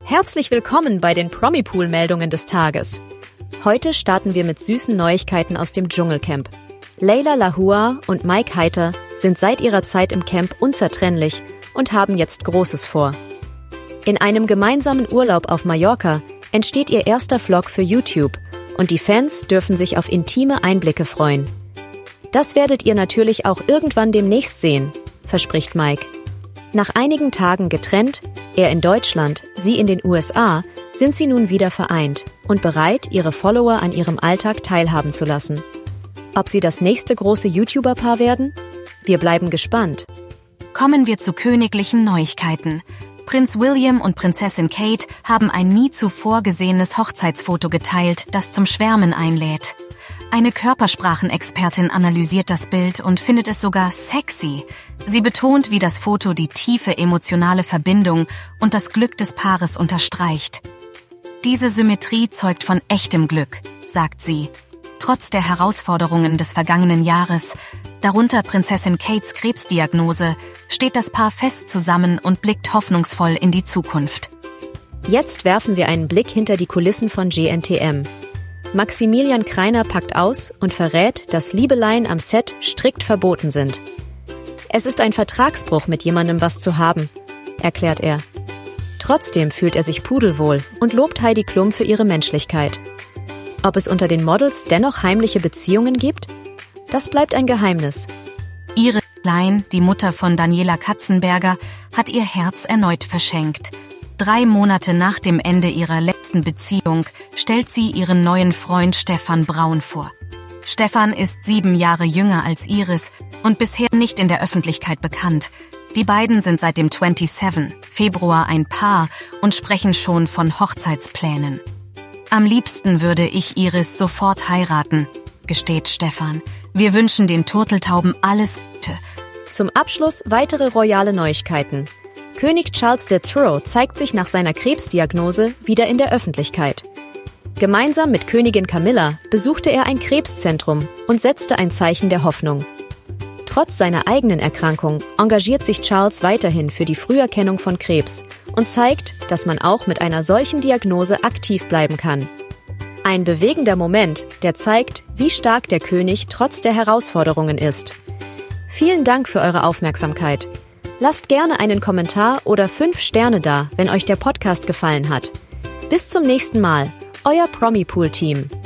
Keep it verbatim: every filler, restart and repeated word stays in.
Herzlich willkommen bei den Promi-Pool-Meldungen des Tages. Heute starten wir mit süßen Neuigkeiten aus dem Dschungelcamp. Laila Lahua und Mike Heiter sind seit ihrer Zeit im Camp unzertrennlich und haben jetzt Großes vor. In einem gemeinsamen Urlaub auf Mallorca entsteht ihr erster Vlog für YouTube und die Fans dürfen sich auf intime Einblicke freuen. Das werdet ihr natürlich auch irgendwann demnächst sehen, verspricht Mike. Nach einigen Tagen getrennt, er in Deutschland, sie in den U S A, sind sie nun wieder vereint und bereit, ihre Follower an ihrem Alltag teilhaben zu lassen. Ob sie das nächste große YouTuber-Paar werden? Wir bleiben gespannt. Kommen wir zu königlichen Neuigkeiten. Prinz William und Prinzessin Kate haben ein nie zuvor gesehenes Hochzeitsfoto geteilt, das zum Schwärmen einlädt. Eine Körpersprachenexpertin analysiert das Bild und findet es sogar sexy. Sie betont, wie das Foto die tiefe emotionale Verbindung und das Glück des Paares unterstreicht. Diese Symmetrie zeugt von echtem Glück, sagt sie. Trotz der Herausforderungen des vergangenen Jahres, darunter Prinzessin Kates Krebsdiagnose, steht das Paar fest zusammen und blickt hoffnungsvoll in die Zukunft. Jetzt werfen wir einen Blick hinter die Kulissen von G N T M. Maximilian Kreiner packt aus und verrät, dass Liebeleien am Set strikt verboten sind. Es ist ein Vertragsbruch, mit jemandem was zu haben, erklärt er. Trotzdem fühlt er sich pudelwohl und lobt Heidi Klum für ihre Menschlichkeit. Ob es unter den Models dennoch heimliche Beziehungen gibt? Das bleibt ein Geheimnis. Iris Klein, die Mutter von Daniela Katzenberger, hat ihr Herz erneut verschenkt. Drei Monate nach dem Ende ihrer letzten Beziehung stellt sie ihren neuen Freund Stefan Braun vor. Stefan ist sieben Jahre jünger als Iris und bisher nicht in der Öffentlichkeit bekannt. Die beiden sind seit dem siebenundzwanzigsten Februar ein Paar und sprechen schon von Hochzeitsplänen. Am liebsten würde ich Iris sofort heiraten, gesteht Stefan. Wir wünschen den Turteltauben alles Gute. Zum Abschluss weitere royale Neuigkeiten. König Charles der True zeigt sich nach seiner Krebsdiagnose wieder in der Öffentlichkeit. Gemeinsam mit Königin Camilla besuchte er ein Krebszentrum und setzte ein Zeichen der Hoffnung. Trotz seiner eigenen Erkrankung engagiert sich Charles weiterhin für die Früherkennung von Krebs und zeigt, dass man auch mit einer solchen Diagnose aktiv bleiben kann. Ein bewegender Moment, der zeigt, wie stark der König trotz der Herausforderungen ist. Vielen Dank für eure Aufmerksamkeit. Lasst gerne einen Kommentar oder fünf Sterne da, wenn euch der Podcast gefallen hat. Bis zum nächsten Mal, euer Promi-Pool-Team.